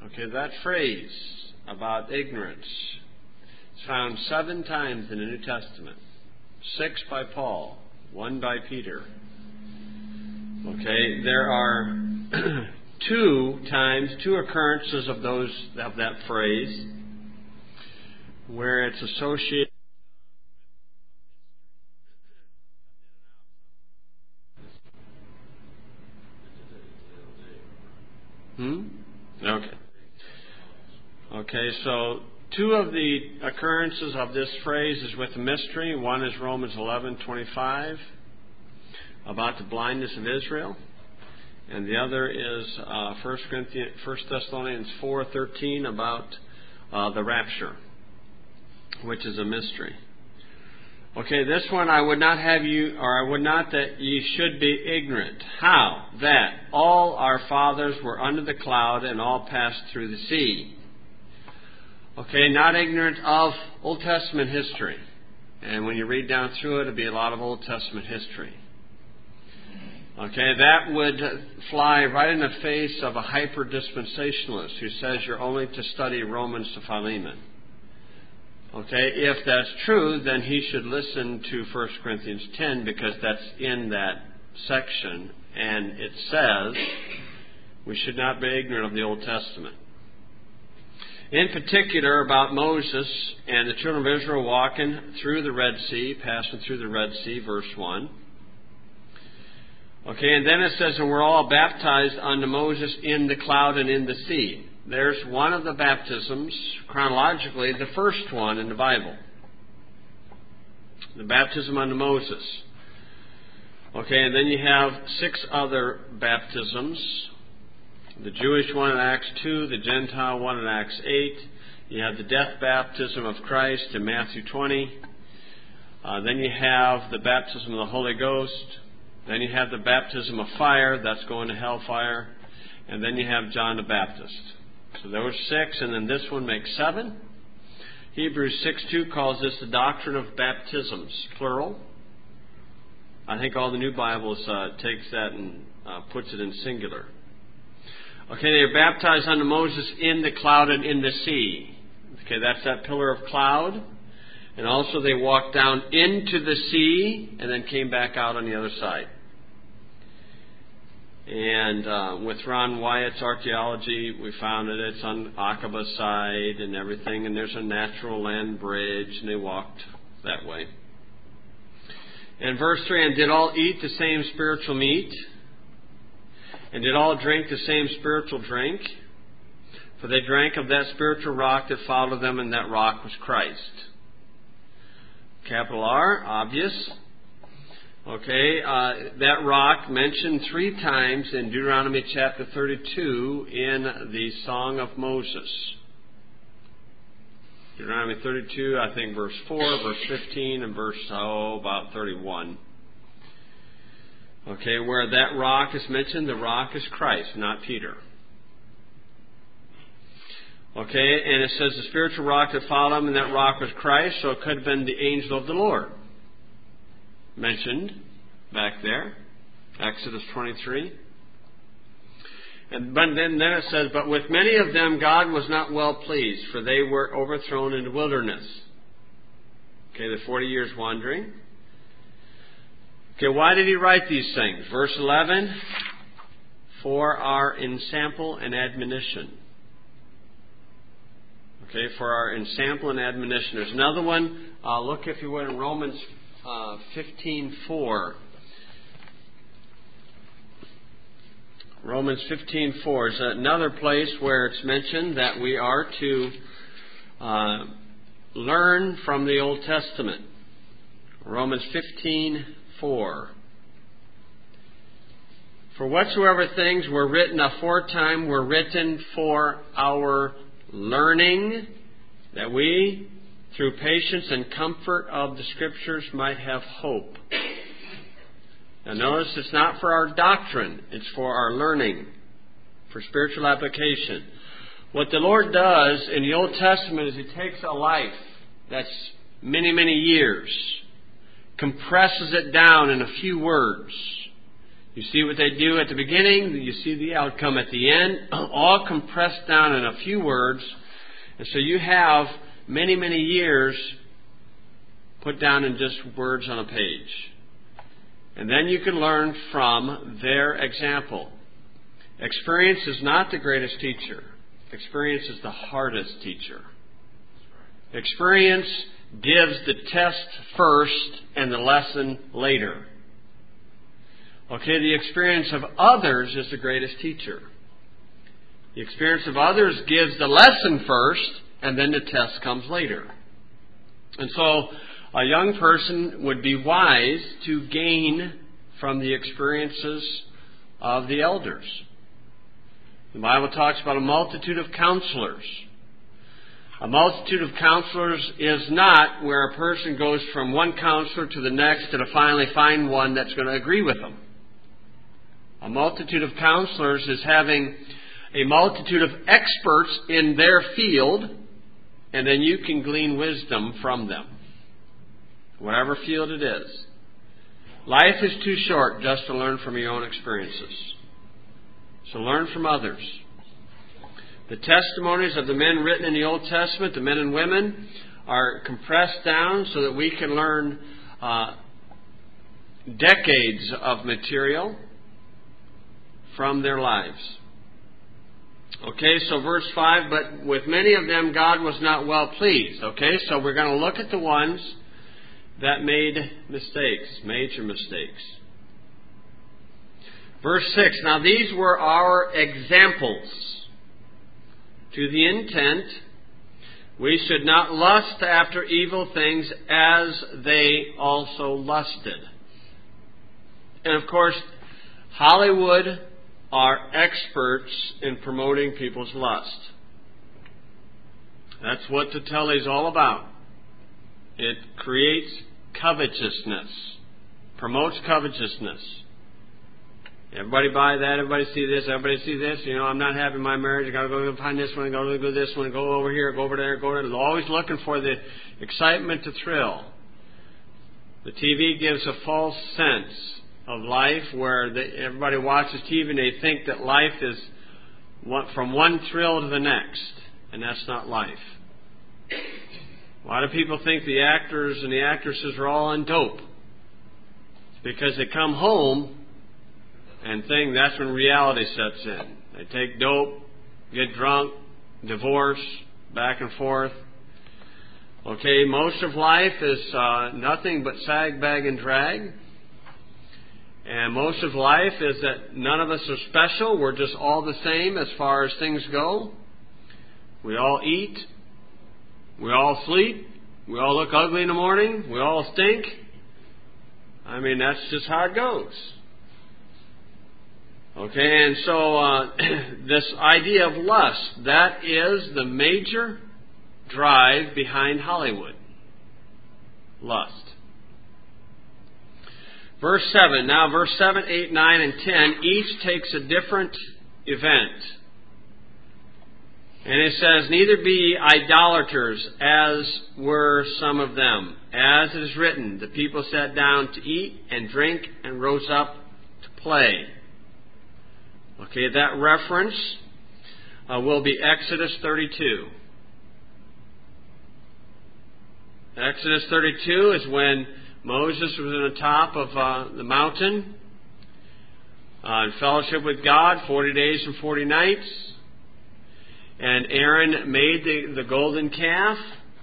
Okay, that phrase about ignorance is found 7 times in the New Testament. 6 by Paul, 1 by Peter. Okay, there are 2 occurrences of that phrase where it's associated. Okay, so 2 of the occurrences of this phrase is with a mystery. One is Romans 11:25 about the blindness of Israel, and the other is 1 Thessalonians 4:13 about the rapture, which is a mystery. Okay, this one I would not that ye should be ignorant. How? That all our fathers were under the cloud and all passed through the sea. Okay, not ignorant of Old Testament history. And when you read down through it, it'll be a lot of Old Testament history. Okay, that would fly right in the face of a hyper-dispensationalist who says you're only to study Romans to Philemon. Okay, if that's true, then he should listen to 1 Corinthians 10 because that's in that section, and it says we should not be ignorant of the Old Testament. In particular, about Moses and the children of Israel walking through the Red Sea, passing through the Red Sea, verse 1. Okay, and then it says, and we're all baptized unto Moses in the cloud and in the sea. There's one of the baptisms, chronologically, the first one in the Bible. The baptism unto Moses. Okay, and then you have 6 other baptisms. The Jewish one in Acts 2, the Gentile one in Acts 8. You have the death baptism of Christ in Matthew 20. Then you have the baptism of the Holy Ghost. Then you have the baptism of fire, that's going to hellfire. And then you have John the Baptist. So there were 6, and then this one makes 7. Hebrews 6:2 calls this the doctrine of baptisms, plural. I think all the new Bibles takes that and puts it in singular. Okay, they are baptized unto Moses in the cloud and in the sea. Okay, that's that pillar of cloud. And also they walked down into the sea and then came back out on the other side. And with Ron Wyatt's archaeology, we found that it's on Aqaba side and everything, and there's a natural land bridge, and they walked that way. And verse 3, and did all eat the same spiritual meat, and did all drink the same spiritual drink, for they drank of that spiritual rock that followed them, and that rock was Christ. Capital R, obvious. Okay, that rock mentioned 3 times in Deuteronomy chapter 32 in the Song of Moses. Deuteronomy 32, I think verse 4, verse 15, and verse, about 31. Okay, where that rock is mentioned, the rock is Christ, not Peter. Okay, and it says the spiritual rock that followed him, and that rock was Christ, so it could have been the angel of the Lord. Mentioned back there, Exodus 23. But then it says, but with many of them God was not well pleased, for they were overthrown in the wilderness. Okay, the 40 years wandering. Okay, why did he write these things? Verse 11, for our ensample and admonition. Okay, for our ensample and admonition. There's another one. Look, if you would, in Romans 15:4. Romans 15:4 is another place where it's mentioned that we are to learn from the Old Testament. Romans 15:4. For whatsoever things were written aforetime were written for our learning, that we, through patience and comfort of the Scriptures, might have hope. Now notice it's not for our doctrine, it's for our learning, for spiritual application. What the Lord does in the Old Testament is He takes a life that's many, many years, compresses it down in a few words, You see what they do at the beginning, you see the outcome at the end, all compressed down in a few words. And so you have many, many years put down in just words on a page. And then you can learn from their example. Experience is not the greatest teacher. Experience is the hardest teacher. Experience gives the test first and the lesson later. Okay, the experience of others is the greatest teacher. The experience of others gives the lesson first, and then the test comes later. And so, a young person would be wise to gain from the experiences of the elders. The Bible talks about a multitude of counselors. A multitude of counselors is not where a person goes from one counselor to the next to finally find one that's going to agree with them. A multitude of counselors is having a multitude of experts in their field, and then you can glean wisdom from them. Whatever field it is. Life is too short just to learn from your own experiences. So learn from others. The testimonies of the men written in the Old Testament, the men and women, are compressed down so that we can learn decades of material from their lives. Okay, so verse 5, but with many of them God was not well pleased. Okay, so we're going to look at the ones that made mistakes, major mistakes. Verse 6, now these were our examples, to the intent we should not lust after evil things as they also lusted. And of course, Hollywood are experts in promoting people's lust. That's what the telly's all about. It creates covetousness, promotes covetousness. Everybody buy that, everybody see this, everybody see this. You know, I'm not happy in my marriage, I gotta go find this one, go to this one, go over here, go over there, go over there. They're always looking for the excitement to thrill. The TV gives a false sense of life where everybody watches TV and they think that life is from one thrill to the next. And that's not life. A lot of people think the actors and the actresses are all on dope. It's because they come home and think that's when reality sets in. They take dope, get drunk, divorce, back and forth. Okay, most of life is nothing but sag, bag, and drag. And most of life is that none of us are special. We're just all the same as far as things go. We all eat. We all sleep. We all look ugly in the morning. We all stink. I mean, that's just how it goes. Okay, and so this idea of lust, that is the major drive behind Hollywood. Lust. Verse 7. Now, verse 7, 8, 9, and 10, each takes a different event. And it says, neither be idolaters, as were some of them. As it is written, the people sat down to eat and drink and rose up to play. Okay, that reference will be Exodus 32. Exodus 32 is when Moses was on the top of the mountain in fellowship with God, 40 days and 40 nights. And Aaron made the golden calf.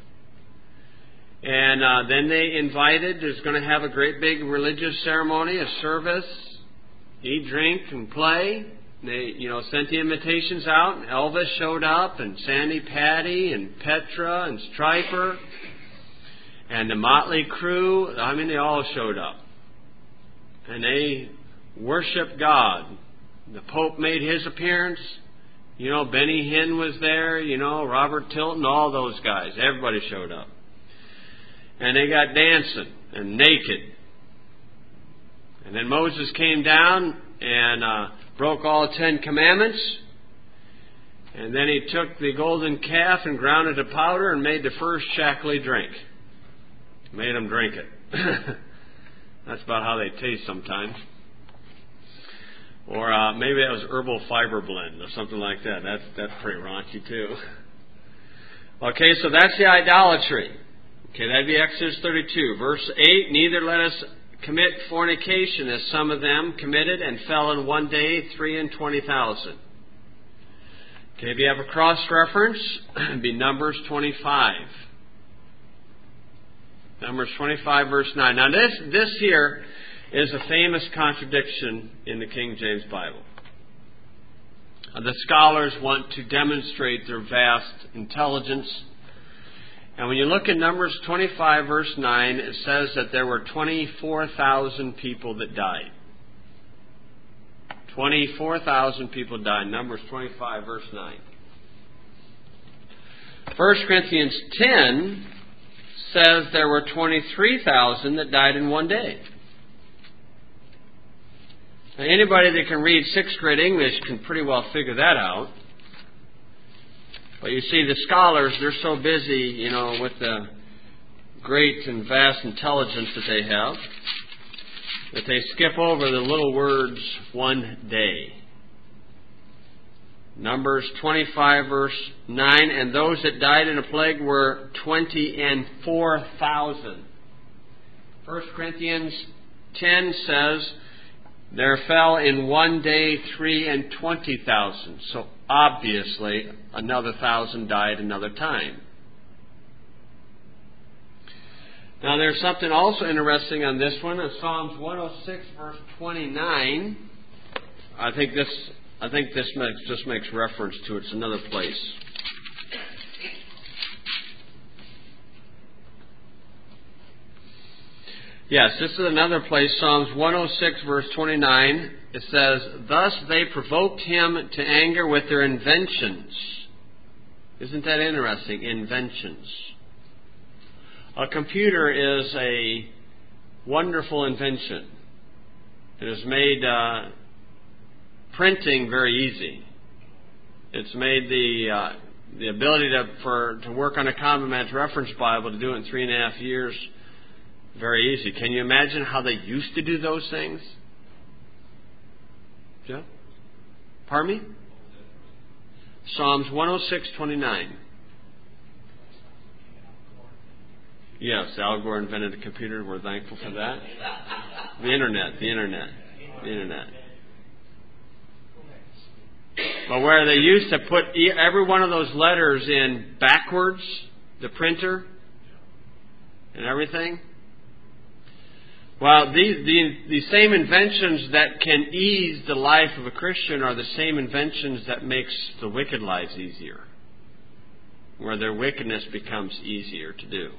And then they invited, there's going to have a great big religious ceremony, a service, eat, drink, and play. They, sent the invitations out, and Elvis showed up, and Sandy Patty, and Petra, and Stryper, and the Motley Crew. I mean, they all showed up. And they worshiped God. The Pope made his appearance. Benny Hinn was there, Robert Tilton, all those guys. Everybody showed up. And they got dancing and naked. And then Moses came down and broke all 10 commandments. And then he took the golden calf and ground it to powder and made the first shackly drink. Made them drink it. That's about how they taste sometimes. Or maybe that was herbal fiber blend or something like that. That's pretty raunchy too. Okay, so that's the idolatry. Okay, that'd be Exodus 32. Verse 8, neither let us commit fornication as some of them committed and fell in one day 320,000. Okay, if you have a cross-reference, it'd be Numbers 25. Numbers 25, verse 9. Now this here is a famous contradiction in the King James Bible. The scholars want to demonstrate their vast intelligence. And when you look at Numbers 25, verse 9, it says that there were 24,000 people that died. 24,000 people died. Numbers 25, verse 9. 1 Corinthians 10 says there were 23,000 that died in one day. Now, anybody that can read 6th grade English can pretty well figure that out. But you see, the scholars, they're so busy, with the great and vast intelligence that they have, that they skip over the little words, one day. Numbers 25, verse 9, and those that died in a plague were 24,000. 1 Corinthians 10 says, there fell in one day 320,000. So obviously, another 1,000 died another time. Now there's something also interesting on this one. In Psalms 106, verse 29, I think this just makes reference to it. It's another place. Yes, this is another place, Psalms 106, verse 29. It says, thus they provoked him to anger with their inventions. Isn't that interesting? Inventions. A computer is a wonderful invention. It has made printing very easy. It's made the ability to work on a Common Man's Reference Bible, to do it in 3.5 years, very easy. Can you imagine how they used to do those things? Yeah? Pardon me? Psalms 106:29. Yes, Al Gore invented a computer. We're thankful for that. The internet. But where they used to put every one of those letters in backwards, the printer, and everything. Well, the same inventions that can ease the life of a Christian are the same inventions that makes the wicked lives easier, where their wickedness becomes easier to do.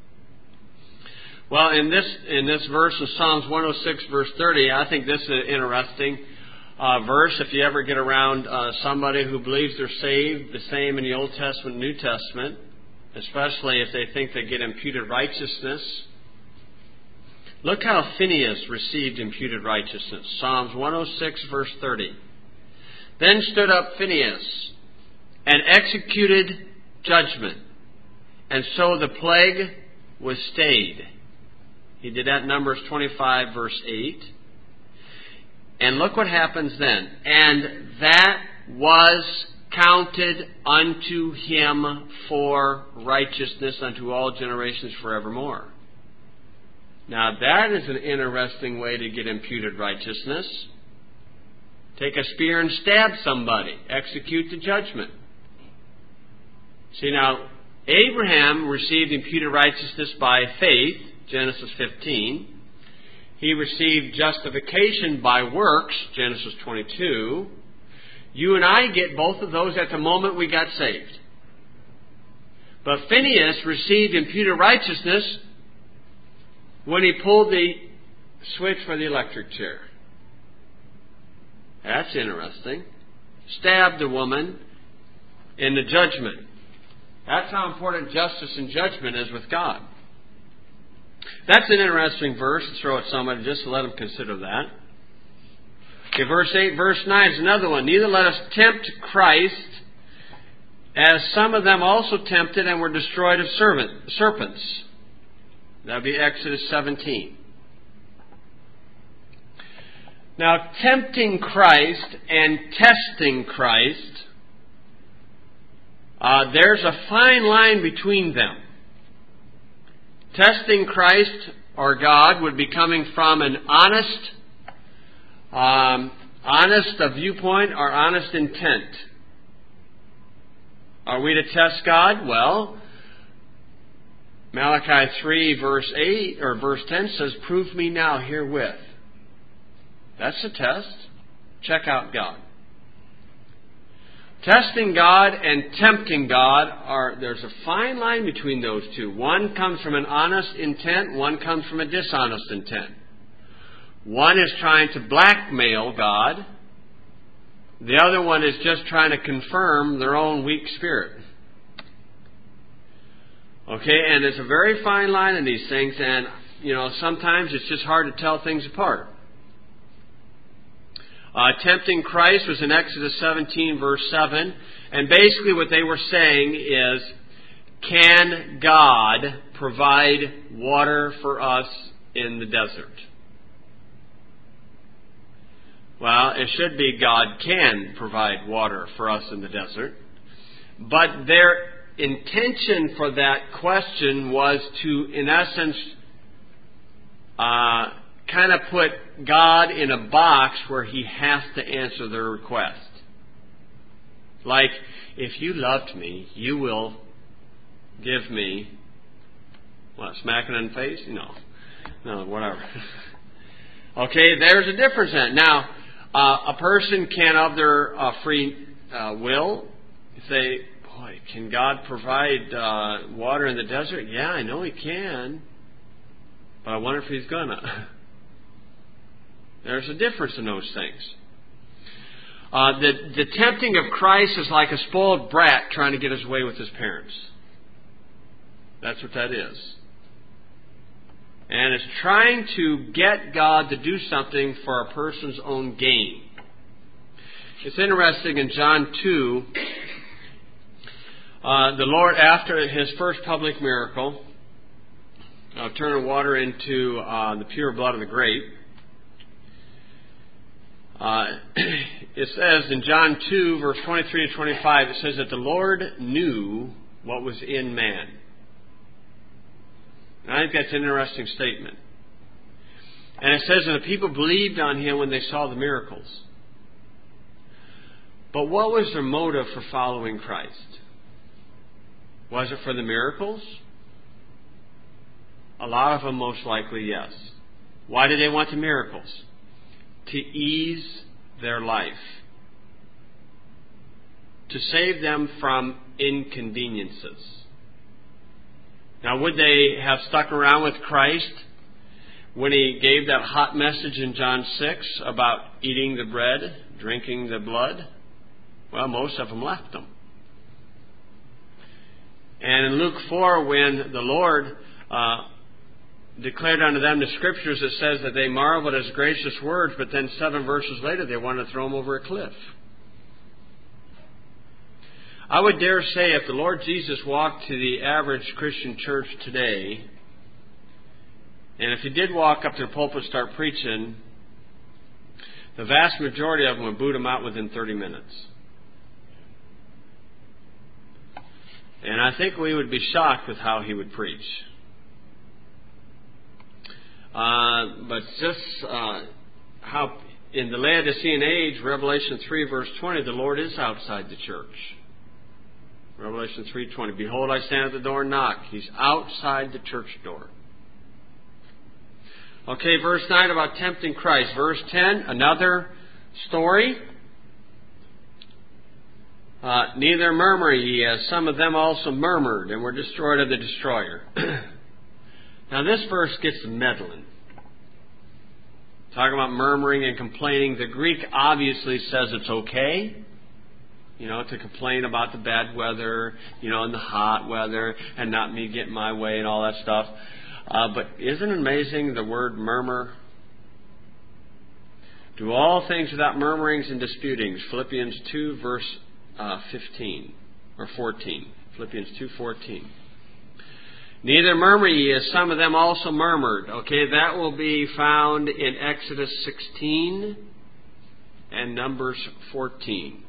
Well, in this verse of Psalms 106, verse 30, I think this is an interesting verse. If you ever get around somebody who believes they're saved, the same in the Old Testament and New Testament, especially if they think they get imputed righteousness. Look how Phinehas received imputed righteousness. Psalms 106, verse 30. Then stood up Phinehas and executed judgment, and so the plague was stayed. He did that in Numbers 25, verse 8. And look what happens then. And that was counted unto him for righteousness unto all generations forevermore. Now that is an interesting way to get imputed righteousness. Take a spear and stab somebody. Execute the judgment. See, now, Abraham received imputed righteousness by faith, Genesis 15. He received justification by works, Genesis 22. You and I get both of those at the moment we got saved. But Phinehas received imputed righteousness when he pulled the switch for the electric chair. That's interesting. Stabbed a woman in the judgment. That's how important justice and judgment is with God. That's an interesting verse to throw at somebody just to let them consider that. Okay, verse 8, verse 9 is another one. Neither let us tempt Christ, as some of them also tempted and were destroyed of serpents. That would be Exodus 17. Now, tempting Christ and testing Christ, there's a fine line between them. Testing Christ or God would be coming from an honest viewpoint or honest intent. Are we to test God? Well, Malachi 3 verse 8 or verse 10 says, "Prove me now herewith." That's a test. Check out God. Testing God and tempting God, there's a fine line between those two. One comes from an honest intent, one comes from a dishonest intent. One is trying to blackmail God. The other one is just trying to confirm their own weak spirit. Okay, and there's a very fine line in these things, and, sometimes it's just hard to tell things apart. Tempting Christ was in Exodus 17, verse 7. And basically what they were saying is, can God provide water for us in the desert? Well, it should be God can provide water for us in the desert. But their intention for that question was to, in essence, kind of put God in a box where He has to answer their request. Like, if you loved me, you will give me, smacking in the face? No, whatever. Okay, there's a difference in it. Now, a person can, of their free will, say, boy, can God provide water in the desert? Yeah, I know He can. But I wonder if He's gonna. There's a difference in those things. The tempting of Christ is like a spoiled brat trying to get his way with his parents. That's what that is. And it's trying to get God to do something for a person's own gain. It's interesting in John 2, the Lord, after His first public miracle, turning water into the pure blood of the grape, it says in John 2, verse 23 to 25, it says that the Lord knew what was in man. And I think that's an interesting statement. And it says that the people believed on Him when they saw the miracles. But what was their motive for following Christ? Was it for the miracles? A lot of them most likely, yes. Why did they want the miracles? To ease their life. To save them from inconveniences. Now, would they have stuck around with Christ when He gave that hot message in John 6 about eating the bread, drinking the blood? Well, most of them left Him. And in Luke 4, when the Lord declared unto them the Scriptures, it says that they marveled at His gracious words, but then 7 verses later they wanted to throw Him over a cliff. I would dare say if the Lord Jesus walked to the average Christian church today, and if He did walk up to the pulpit and start preaching, the vast majority of them would boot Him out within 30 minutes. And I think we would be shocked with how He would preach. But just how in the Laodicean age, Revelation 3 verse 20, the Lord is outside the church. Revelation 3:20, behold, I stand at the door and knock. He's outside the church door. Okay, verse 9 about tempting Christ. Verse 10, another story. Neither murmur ye, as some of them also murmured, and were destroyed of the destroyer. Now this verse gets meddling. Talking about murmuring and complaining. The Greek obviously says it's okay, to complain about the bad weather, and the hot weather, and not me getting my way and all that stuff. But isn't it amazing the word murmur? Do all things without murmurings and disputings. Philippians 2 verse 15 or 14. Philippians 2:14. Neither murmur ye, as some of them also murmured. Okay, that will be found in Exodus 16 and Numbers 14.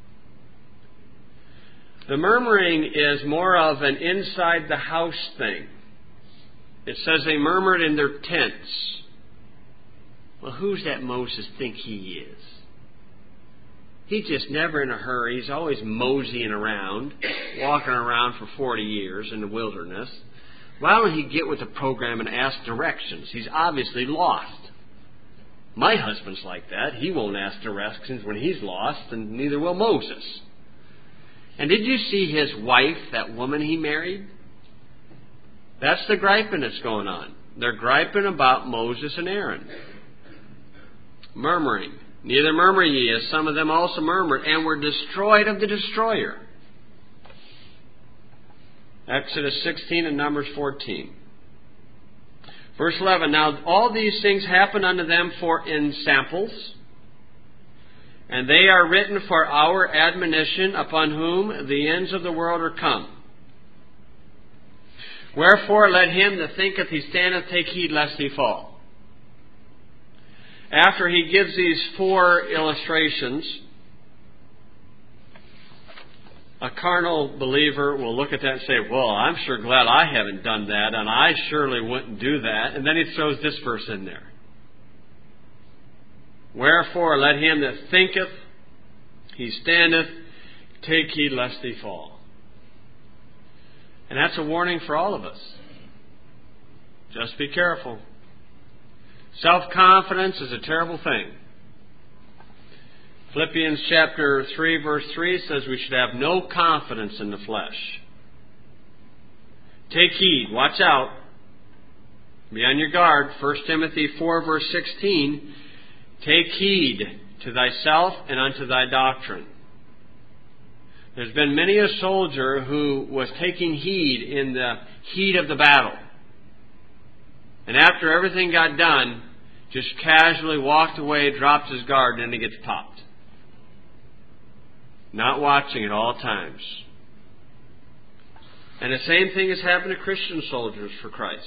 The murmuring is more of an inside the house thing. It says they murmured in their tents. Well, who's that Moses think he is? He's just never in a hurry. He's always moseying around, walking around for 40 years in the wilderness. Why don't he get with the program and ask directions? He's obviously lost. My husband's like that. He won't ask directions when he's lost, and neither will Moses. And did you see his wife, that woman he married? That's the griping that's going on. They're griping about Moses and Aaron. Murmuring. Neither murmur ye, as some of them also murmured, and were destroyed of the destroyer. Exodus 16 and Numbers 14. Verse 11, now all these things happen unto them for ensamples, and they are written for our admonition, upon whom the ends of the world are come. Wherefore let him that thinketh he standeth take heed lest he fall. After he gives these 4 illustrations, a carnal believer will look at that and say, well, I'm sure glad I haven't done that, and I surely wouldn't do that. And then he throws this verse in there. Wherefore let him that thinketh he standeth take heed lest he fall. And that's a warning for all of us. Just be careful. Self-confidence is a terrible thing. Philippians chapter 3 verse 3 says we should have no confidence in the flesh. Take heed, watch out, be on your guard. 1 Timothy 4 verse 16, take heed to thyself and unto thy doctrine. There's been many a soldier who was taking heed in the heat of the battle. And after everything got done, just casually walked away, dropped his guard, and then he gets popped. Not watching at all times. And the same thing has happened to Christian soldiers for Christ.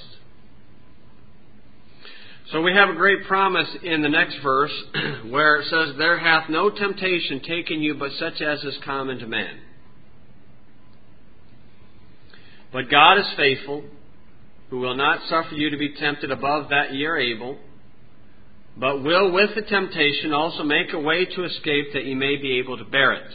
So we have a great promise in the next verse where it says, there hath no temptation taken you but such as is common to man. But God is faithful, who will not suffer you to be tempted above that ye are able, but will with the temptation also make a way to escape that ye may be able to bear it.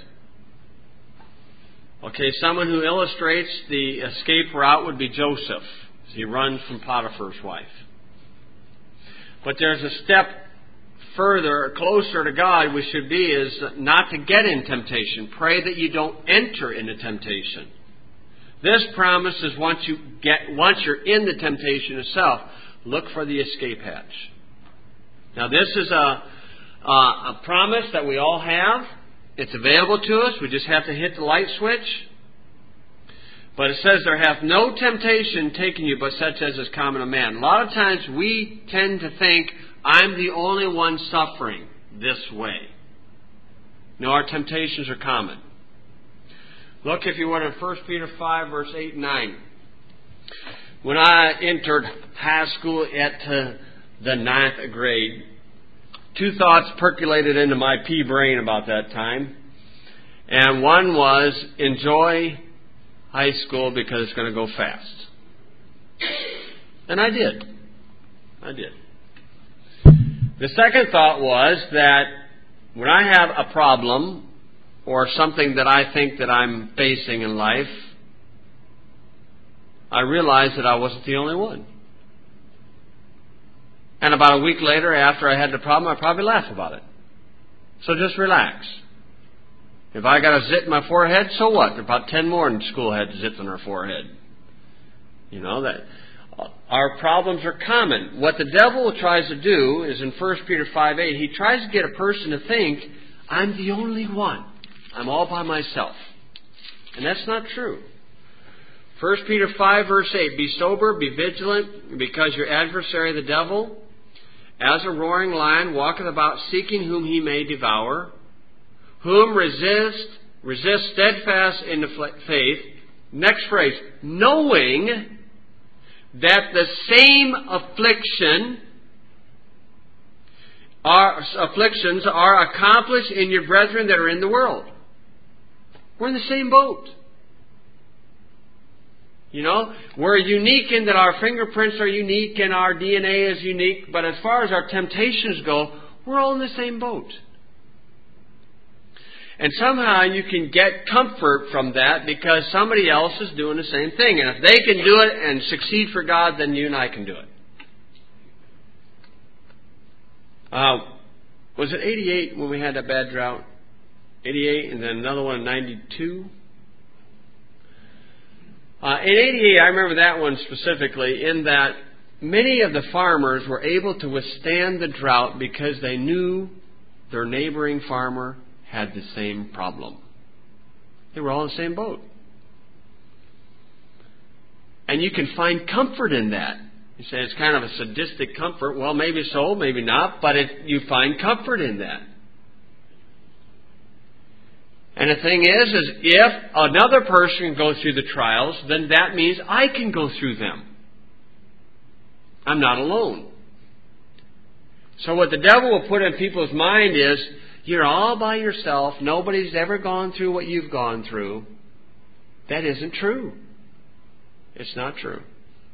Okay, someone who illustrates the escape route would be Joseph, as he runs from Potiphar's wife. But there's a step further, closer to God we should be, is not to get in temptation. Pray that you don't enter into temptation. This promise is once you're in the temptation itself, look for the escape hatch. Now this is a promise that we all have. It's available to us. We just have to hit the light switch. But it says, there hath no temptation taken you but such as is common to man. A lot of times we tend to think, I'm the only one suffering this way. No, our temptations are common. Look, if you would, in 1 Peter 5, verse 8 and 9. When I entered high school at the 9th grade, 2 thoughts percolated into my pea brain about that time. And one was, enjoy high school because it's going to go fast. And I did. The second thought was that when I have a problem or something that I think that I'm facing in life, I realized that I wasn't the only one. And about a week later, after I had the problem, I'd probably laugh about it. So just relax. If I got a zit in my forehead, so what? About 10 more in school had zits on their forehead. You know, that our problems are common. What the devil tries to do is in 1 Peter 5:8, he tries to get a person to think, I'm the only one. I'm all by myself. And that's not true. 1 Peter 5 verse 8, be sober, be vigilant, because your adversary the devil, as a roaring lion, walketh about seeking whom he may devour, whom resist steadfast in the faith. Next phrase, knowing that the same affliction afflictions are accomplished in your brethren that are in the world. We're in the same boat. You know, we're unique in that our fingerprints are unique and our DNA is unique, but as far as our temptations go, we're all in the same boat. And somehow you can get comfort from that because somebody else is doing the same thing. And if they can do it and succeed for God, then you and I can do it. Was it 88 when we had that bad drought? 88 and then another one in 92? In 88, I remember that one specifically in that many of the farmers were able to withstand the drought because they knew their neighboring farmer had the same problem. They were all in the same boat. And you can find comfort in that. You say it's kind of a sadistic comfort. Well, maybe so, maybe not, but you find comfort in that. And the thing is if another person goes through the trials, then that means I can go through them. I'm not alone. So what the devil will put in people's mind is, you're all by yourself. Nobody's ever gone through what you've gone through. That isn't true. It's not true.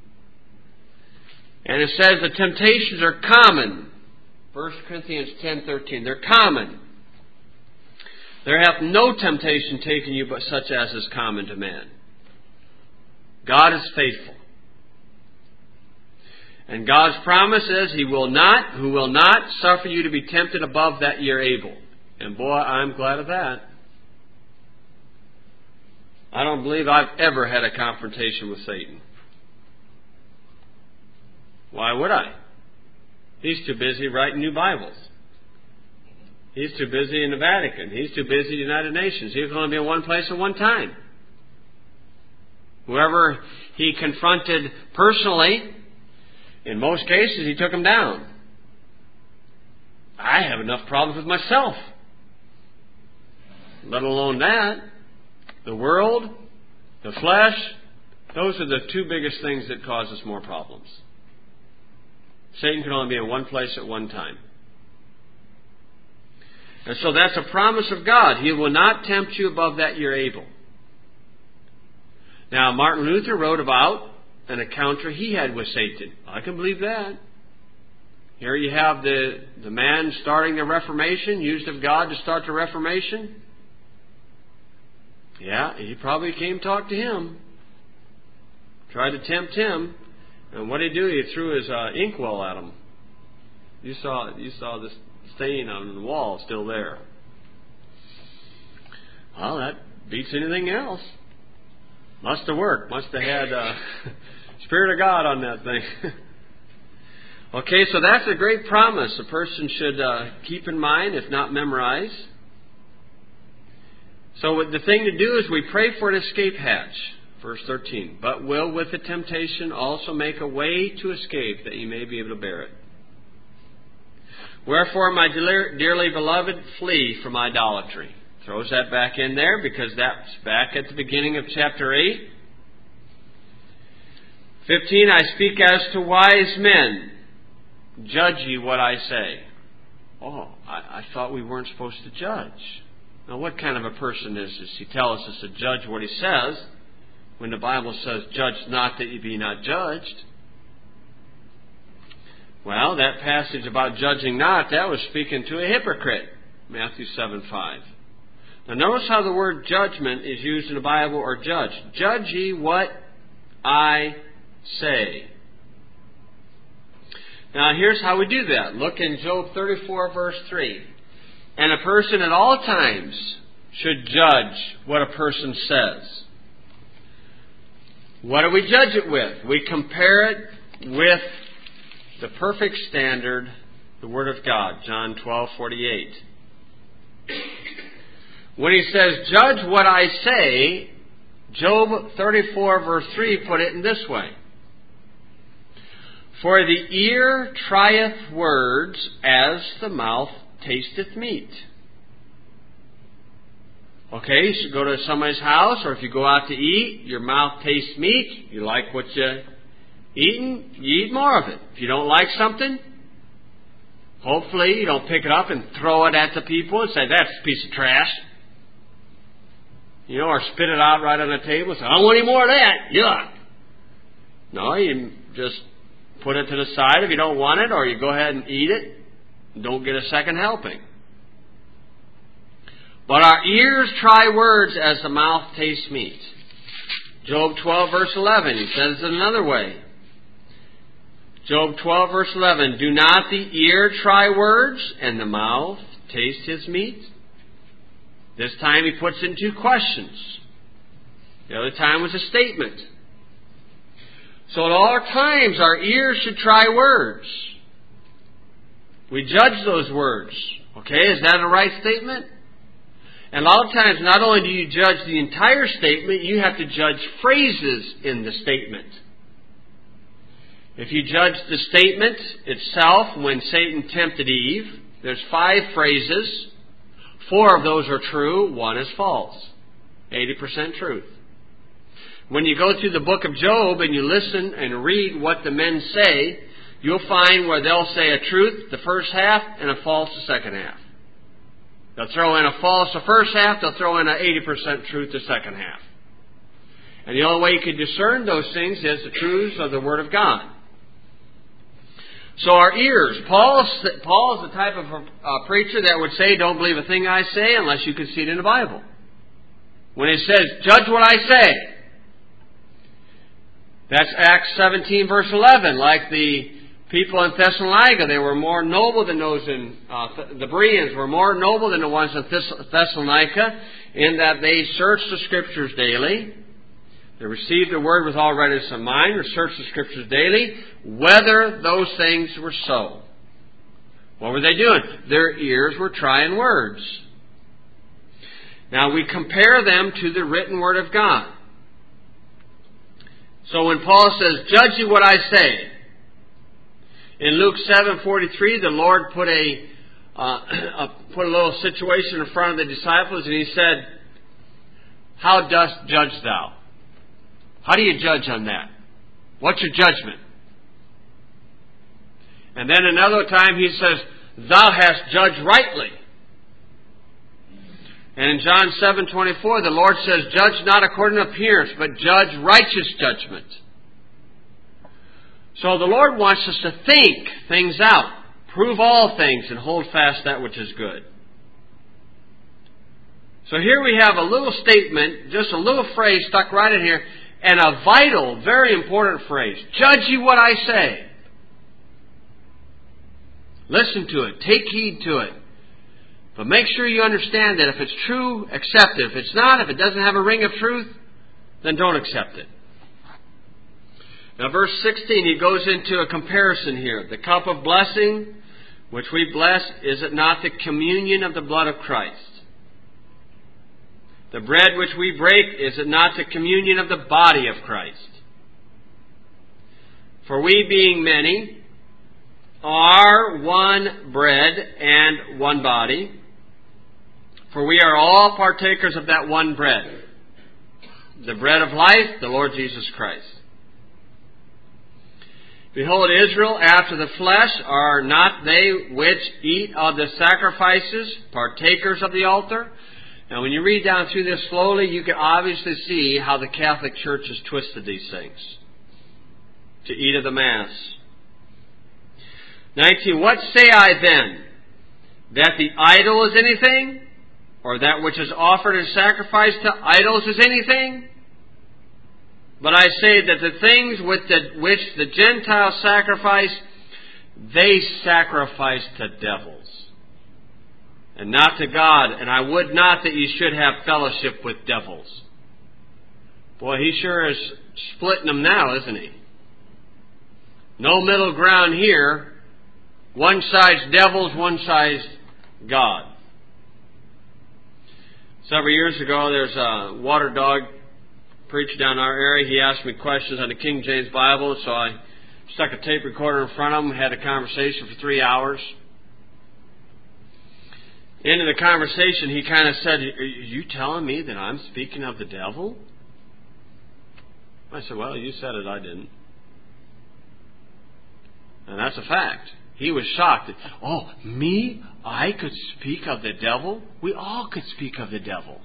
And it says the temptations are common. 1 Corinthians 10:13. They're common. There hath no temptation taken you but such as is common to man. God is faithful. And God's promise is who will not suffer you to be tempted above that you're able. And boy, I'm glad of that. I don't believe I've ever had a confrontation with Satan. Why would I? He's too busy writing new Bibles. He's too busy in the Vatican. He's too busy in the United Nations. He was going to be in one place at one time. Whoever he confronted personally, in most cases, he took him down. I have enough problems with myself. Let alone that. The world, the flesh, those are the two biggest things that cause us more problems. Satan can only be in one place at one time. And so that's a promise of God. He will not tempt you above that you're able. Now, Martin Luther wrote about an encounter he had with Satan. I can believe that. Here you have the man starting the Reformation, used of God to start the Reformation. Yeah, he probably came talk to him. Tried to tempt him. And what did he do? He threw his inkwell at him. You saw this stain on the wall still there. Well, that beats anything else. Must have worked. Must have had Spirit of God on that thing. Okay, so that's a great promise a person should keep in mind, if not memorize. So the thing to do is we pray for an escape hatch. Verse 13. But will with the temptation also make a way to escape, that you may be able to bear it. Wherefore, my dearly beloved, flee from idolatry. Throws that back in there because that's back at the beginning of chapter 8. 15, I speak as to wise men. Judge ye what I say. Oh, I thought we weren't supposed to judge. Now, what kind of a person is this? He tells us to judge what he says when the Bible says, judge not that ye be not judged. Well, that passage about judging not, that was speaking to a hypocrite. Matthew 7:5. Now notice how the word judgment is used in the Bible, or judge. Judge ye what I say. Now here's how we do that. Look in Job 34 verse 3. And a person at all times should judge what a person says. What do we judge it with? We compare it with the perfect standard, the Word of God, John 12:48. When he says, judge what I say, Job 34 verse 3 put it in this way. For the ear trieth words as the mouth tasteth meat. Okay, so go to somebody's house, or if you go out to eat, your mouth tastes meat. You like what you eating, you eat more of it. If you don't like something, Hopefully you don't pick it up and throw it at the people and say, that's a piece of trash. Or spit it out right on the table and say, I don't want any more of that. Yuck. No, you just put it to the side if you don't want it, or you go ahead and eat it. Don't get a second helping. But our ears try words as the mouth tastes meat. Job 12, verse 11, he says it another way. Job 12, verse 11, do not the ear try words and the mouth taste his meat? This time he puts in two questions. The other time was a statement. So at all times our ears should try words. We judge those words. Okay, is that a right statement? And a lot of times not only do you judge the entire statement, you have to judge phrases in the statement. If you judge the statement itself when Satan tempted Eve, there's 5 phrases. 4 of those are true, 1 is false. 80% truth. When you go through the book of Job and you listen and read what the men say, you'll find where they'll say a truth the first half and a false the second half. They'll throw in a false the first half, they'll throw in an 80% truth the second half. And the only way you can discern those things is the truths of the Word of God. So our ears. Paul is the type of preacher that would say, don't believe a thing I say unless you can see it in the Bible. When he says, judge what I say. That's Acts 17, verse 11. Like the people in Thessalonica, they were more noble than those in the Bereans were more noble than the ones in Thessalonica, in that they searched the Scriptures daily. They received the Word with all readiness of mind, researched the Scriptures daily, whether those things were so. What were they doing? Their ears were trying words. Now we compare them to the written Word of God. So when Paul says, judge you what I say, in Luke 7:43, the Lord put a little situation in front of the disciples, and He said, how dost judge thou? How do you judge on that? What's your judgment? And then another time He says, thou hast judged rightly. And in John 7:24, the Lord says, judge not according to appearance, but judge righteous judgment. So the Lord wants us to think things out, prove all things, and hold fast that which is good. So here we have a little statement, just a little phrase stuck right in here, and a vital, very important phrase. Judge ye what I say. Listen to it. Take heed to it. But make sure you understand that if it's true, accept it. If it's not, if it doesn't have a ring of truth, then don't accept it. Now verse 16, he goes into a comparison here. The cup of blessing, which we bless, is it not the communion of the blood of Christ? The bread which we break, is it not the communion of the body of Christ? For we, being many, are one bread and one body. For we are all partakers of that one bread, the bread of life, the Lord Jesus Christ. Behold, Israel after the flesh, are not they which eat of the sacrifices partakers of the altar? Now when you read down through this slowly, you can obviously see how the Catholic Church has twisted these things. To eat of the Mass. 19. What say I then? That the idol is anything? Or that which is offered in sacrifice to idols is anything? But I say that the things which the Gentiles sacrifice, they sacrifice to devils, and not to God. And I would not that you should have fellowship with devils. Boy, he sure is splitting them now, isn't he? No middle ground here. One side's devils, one side's God. Several years ago, there's a water dog preacher down in our area. He asked me questions on the King James Bible, so I stuck a tape recorder in front of him, had a conversation for 3 hours. Into the conversation, he kind of said, are you telling me that I'm speaking of the devil? I said, well, you said it, I didn't. And that's a fact. He was shocked. Oh, me? I could speak of the devil? We all could speak of the devil.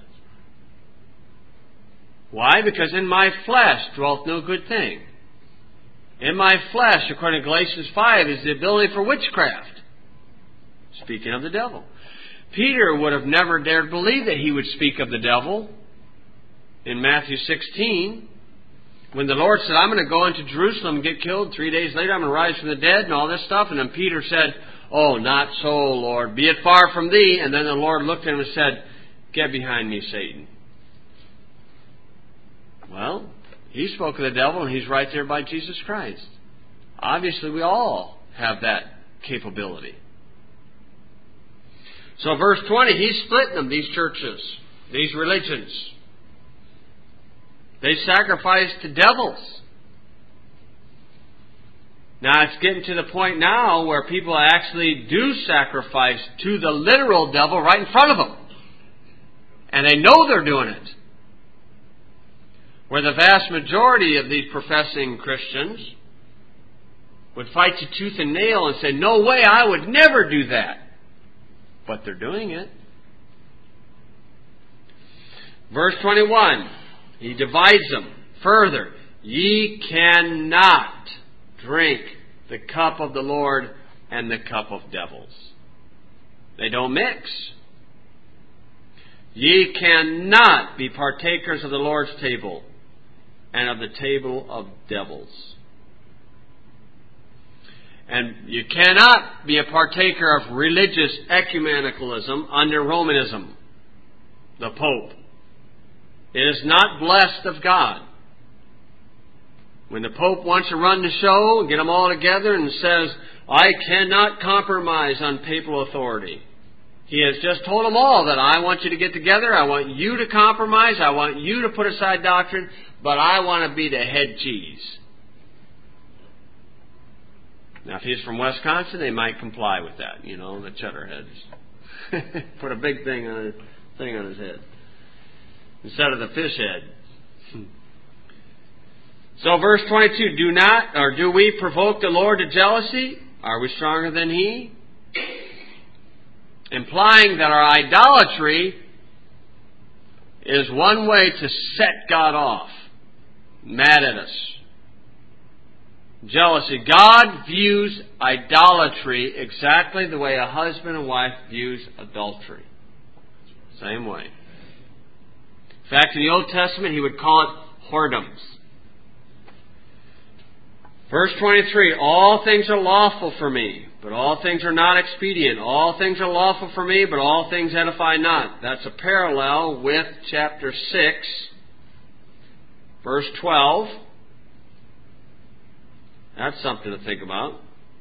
Why? Because in my flesh dwelt no good thing. In my flesh, according to Galatians 5, is the ability for witchcraft. Speaking of the devil. Peter would have never dared believe that he would speak of the devil. In Matthew 16, when the Lord said, I'm going to go into Jerusalem and get killed. 3 days later, I'm going to rise from the dead and all this stuff. And then Peter said, oh, not so, Lord. Be it far from thee. And then the Lord looked at him and said, get behind me, Satan. Well, he spoke of the devil, and he's right there by Jesus Christ. Obviously, we all have that capability. So verse 20, he's splitting them, these churches, these religions. They sacrifice to devils. Now it's getting to the point now where people actually do sacrifice to the literal devil right in front of them. And they know they're doing it. Where the vast majority of these professing Christians would fight you tooth and nail and say, no way, I would never do that. But they're doing it. Verse 21, he divides them further. Ye cannot drink the cup of the Lord and the cup of devils. They don't mix. Ye cannot be partakers of the Lord's table and of the table of devils. And you cannot be a partaker of religious ecumenicalism under Romanism, the Pope. It is not blessed of God. When the Pope wants to run the show and get them all together and says, I cannot compromise on papal authority. He has just told them all that I want you to get together, I want you to compromise, I want you to put aside doctrine, but I want to be the head cheese. Now, if he's from Wisconsin, they might comply with that. You know, the cheddar heads. Put a big thing on his head instead of the fish head. So, verse 22: do we provoke the Lord to jealousy? Are we stronger than He? Implying that our idolatry is one way to set God off, mad at us. Jealousy. God views idolatry exactly the way a husband and wife views adultery. Same way. In fact, in the Old Testament, He would call it whoredoms. Verse 23, all things are lawful for me, but all things are not expedient. All things are lawful for me, but all things edify not. That's a parallel with chapter 6, verse 12. That's something to think about.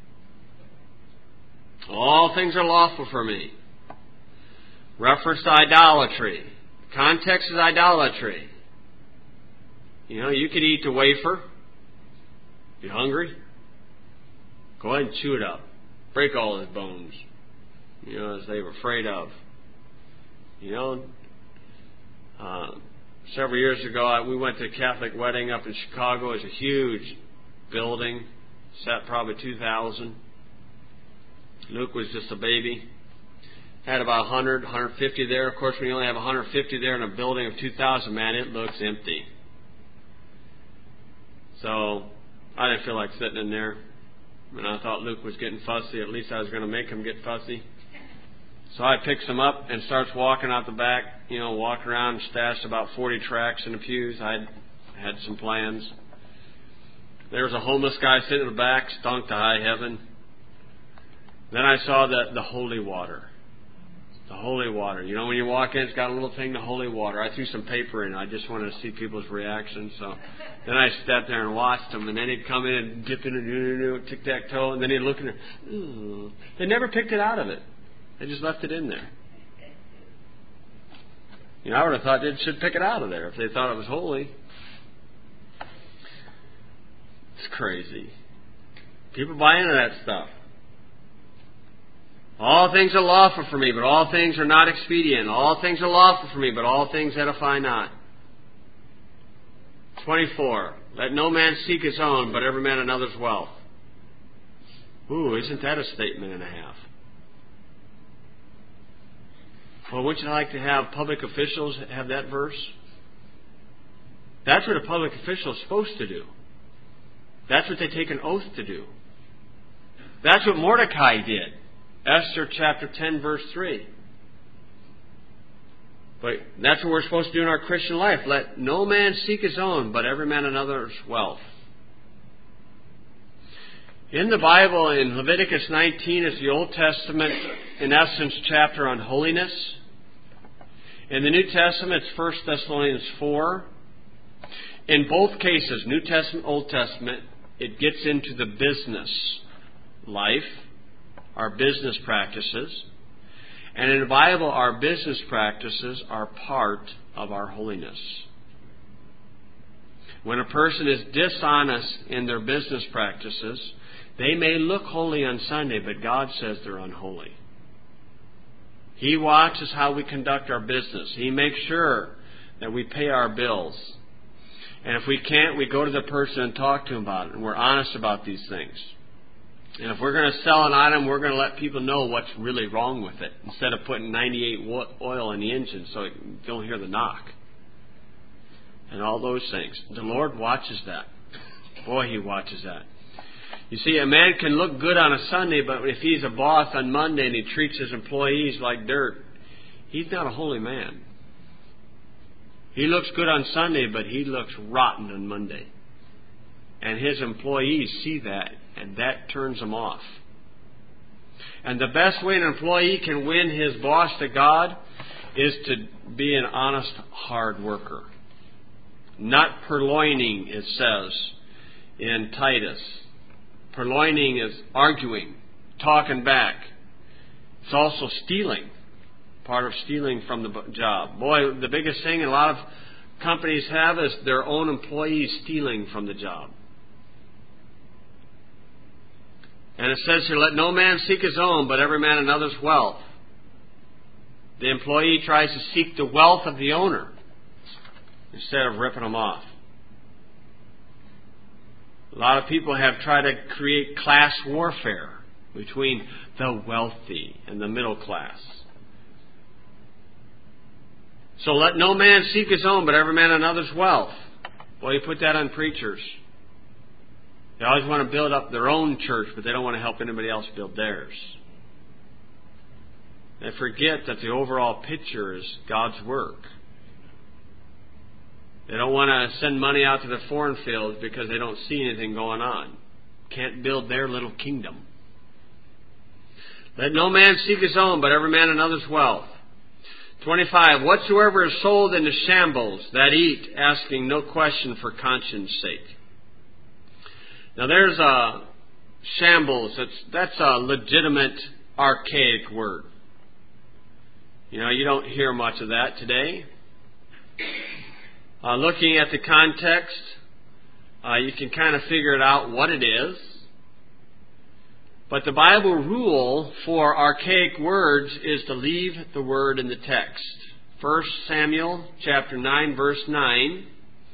All things are lawful for me. Reference to idolatry. Context is idolatry. You know, you could eat the wafer. You hungry? Go ahead and chew it up. Break all his bones. You know, as they were afraid of. You know, several years ago, we went to a Catholic wedding up in Chicago. It was a huge building, sat probably 2,000. Luke was just a baby. Had about 100, 150 there. Of course, when you only have 150 there in a building of 2,000, man, it looks empty. So I didn't feel like sitting in there. And I thought Luke was getting fussy. At least I was going to make him get fussy. So I picks him up and starts walking out the back. You know, walk around and stashed about 40 tracts in the pews. I had some plans. There was a homeless guy sitting in the back, stunk to high heaven. Then I saw the holy water. The holy water. You know, when you walk in, it's got a little thing, the holy water. I threw some paper in. I just wanted to see people's reactions. So then I sat there and watched them. And then he'd come in and dip in and tic-tac-toe. And then he'd look in there. Ooh. They never picked it out of it. They just left it in there. You know, I would have thought they should pick it out of there if they thought it was holy. It's crazy. People buy into that stuff. All things are lawful for me, but all things are not expedient. All things are lawful for me, but all things edify not. 24. Let no man seek his own, but every man another's wealth. Ooh, isn't that a statement and a half? Well, wouldn't you like to have public officials have that verse? That's what a public official is supposed to do. That's what they take an oath to do. That's what Mordecai did. Esther chapter 10, verse 3. But that's what we're supposed to do in our Christian life. Let no man seek his own, but every man another's wealth. In the Bible, in Leviticus 19, is the Old Testament, in essence, chapter on holiness. In the New Testament, it's 1 Thessalonians 4. In both cases, New Testament, Old Testament, it gets into the business life, our business practices. And in the Bible, our business practices are part of our holiness. When a person is dishonest in their business practices, they may look holy on Sunday, but God says they're unholy. He watches how we conduct our business. He makes sure that we pay our bills. And if we can't, we go to the person and talk to him about it. And we're honest about these things. And if we're going to sell an item, we're going to let people know what's really wrong with it, instead of putting 98 oil in the engine so you don't hear the knock. And all those things. The Lord watches that. Boy, He watches that. You see, a man can look good on a Sunday, but if he's a boss on Monday and he treats his employees like dirt, he's not a holy man. He looks good on Sunday, but he looks rotten on Monday. And his employees see that, and that turns them off. And the best way an employee can win his boss to God is to be an honest, hard worker. Not purloining, it says in Titus. Purloining is arguing, talking back. It's also stealing. Part of stealing from the job. Boy, the biggest thing a lot of companies have is their own employees stealing from the job. And it says here, let no man seek his own, but every man another's wealth. The employee tries to seek the wealth of the owner instead of ripping them off. A lot of people have tried to create class warfare between the wealthy and the middle class. So let no man seek his own, but every man another's wealth. Well, you put that on preachers. They always want to build up their own church, but they don't want to help anybody else build theirs. They forget that the overall picture is God's work. They don't want to send money out to the foreign fields because they don't see anything going on. Can't build their little kingdom. Let no man seek his own, but every man another's wealth. 25. Whatsoever is sold into shambles, that eat, asking no question for conscience sake. Now there's a shambles. That's a legitimate archaic word. You know, you don't hear much of that today. Looking at the context, you can kind of figure it out what it is. But the Bible rule for archaic words is to leave the word in the text. 1 Samuel chapter 9, verse 9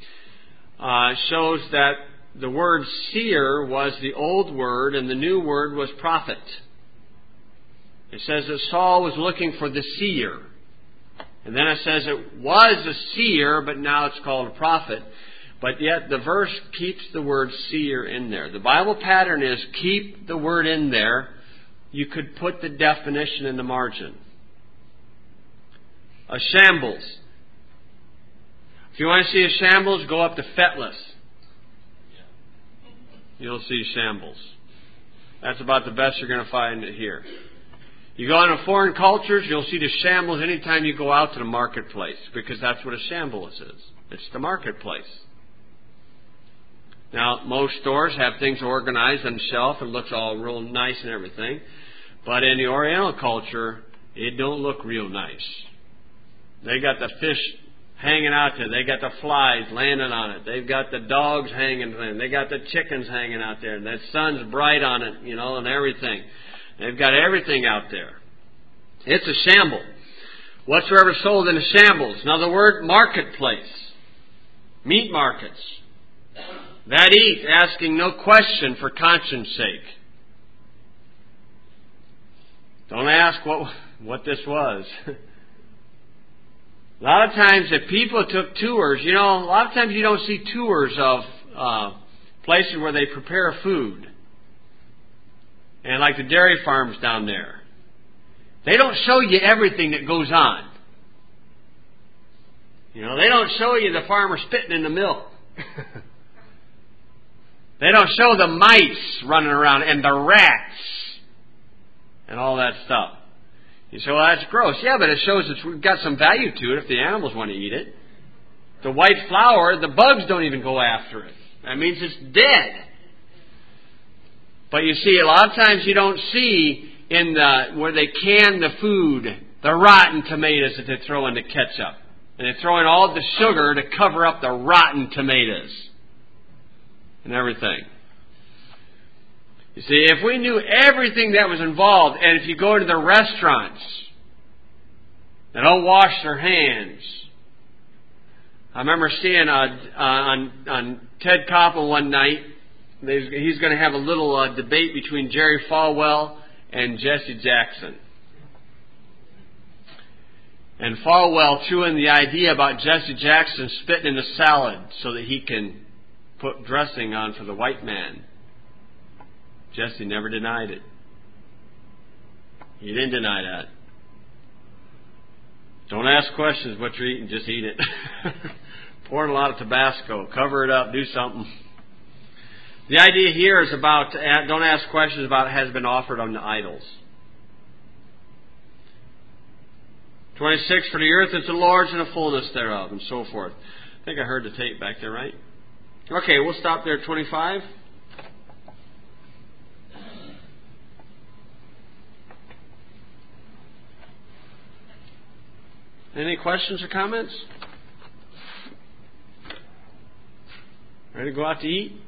shows that the word seer was the old word and the new word was prophet. It says that Saul was looking for the seer. And then it says it was a seer, but now it's called a prophet. But yet the verse keeps the word seer in there. The Bible pattern is keep the word in there. You could put the definition in the margin. A shambles. If you want to see a shambles, go up to Fetless. You'll see shambles. That's about the best you're going to find here. You go into foreign cultures, you'll see the shambles anytime you go out to the marketplace, because that's what a shambles is. It's the marketplace. Now, most stores have things organized on the shelf and looks all real nice and everything. But in the Oriental culture, it don't look real nice. They got the fish hanging out there. They got the flies landing on it. They've got the dogs hanging there. They got the chickens hanging out there. The sun's bright on it, and everything. They've got everything out there. It's a shamble. Whatsoever sold in a shambles. Now the word marketplace. Meat markets. That eat, asking no question for conscience sake. Don't ask what this was. A lot of times if people took tours, a lot of times you don't see tours of places where they prepare food. And like the dairy farms down there. They don't show you everything that goes on. They don't show you the farmer spitting in the milk. They don't show the mice running around and the rats and all that stuff. You say, well, that's gross. Yeah, but it shows it's got some value to it if the animals want to eat it. The white flour, the bugs don't even go after it. That means it's dead. But you see, a lot of times you don't see where they can the food, the rotten tomatoes that they throw in the ketchup. And they throw in all the sugar to cover up the rotten tomatoes and everything. You see, if we knew everything that was involved, and if you go to the restaurants, they don't wash their hands. I remember seeing on Ted Koppel one night, he's going to have a little debate between Jerry Falwell and Jesse Jackson. And Falwell threw in the idea about Jesse Jackson spitting in a salad so that he can put dressing on for the white man. Jesse never denied it. He didn't deny that. Don't ask questions what you're eating, just eat it. Pour in a lot of Tabasco. Cover it up. Do something. The idea here is about, don't ask questions about has been offered unto idols. 26, for the earth is the Lord's and the fullness thereof, and so forth. I think I heard the tape back there, right? Okay, we'll stop there at 25. Any questions or comments? Ready to go out to eat?